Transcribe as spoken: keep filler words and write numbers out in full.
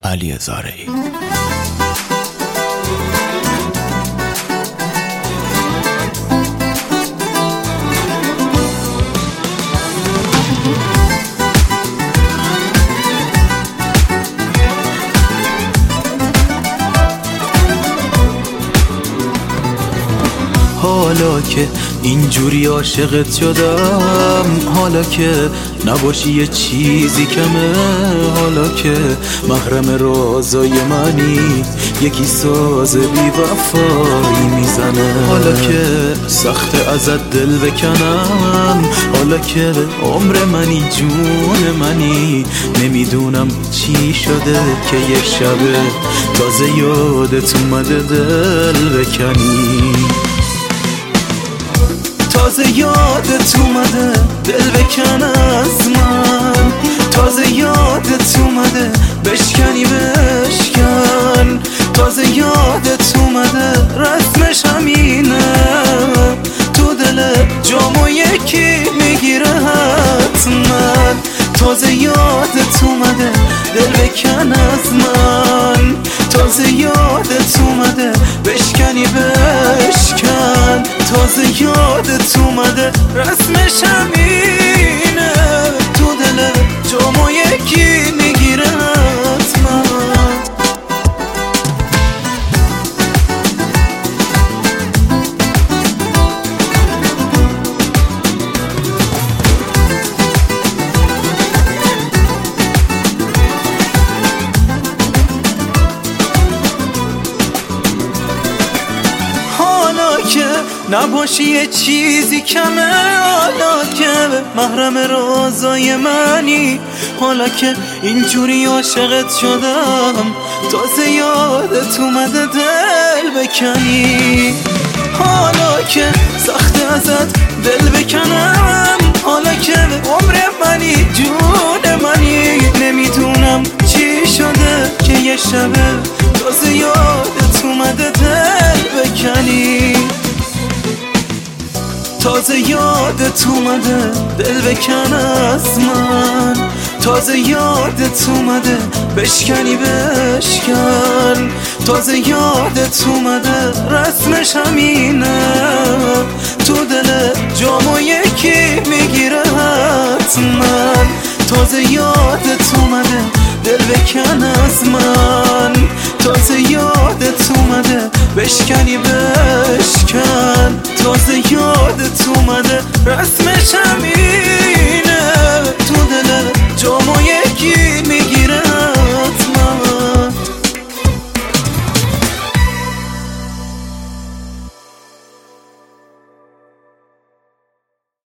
علی زارعی. حالا که اینجوری عاشقت شدم، حالا که نباشی یه چیزی کمه، حالا که محرم رازای منی، یکی ساز بی وفایی میزنه، حالا که سخت ازت دل بکنم، حالا که عمر منی جون منی، نمیدونم چی شده که یه شبه تازه یادت اومده دل بکنی، تازه یادت اومده دل بکن از من، تازه یادت اومده بشکنی بشکن، تازه یادت اومده رسمش همینه، تو دل جامو یکی میگیره حتما، تازه یادت اومده دل بکن از من، تازه یادت اومده بشکنی بشکن، تازه یادت اومده رسمش همینه، تو دل جامو یکی میگیره حتما. که نباشی یه چیزی کمه، حالا که محرم رازای منی، حالا که اینجوری عاشقت شدم، تازه یادت اومده دل بکنی، حالا که سخت ازت دل بکنم، حالا که عمر منی جون منی، نمیدونم چی شده که یه شبه تازه یادت اومده دل بکنی، تازه یادت اومده دل بکن از من، تازه یادت اومده بشکنی بشکن، تازه یادت اومده رسمش همینه، تو دل جامو یکی میگیره حتما، تازه یادت اومده دل بکن از من، تازه یادت اومده بشکنی بشکن.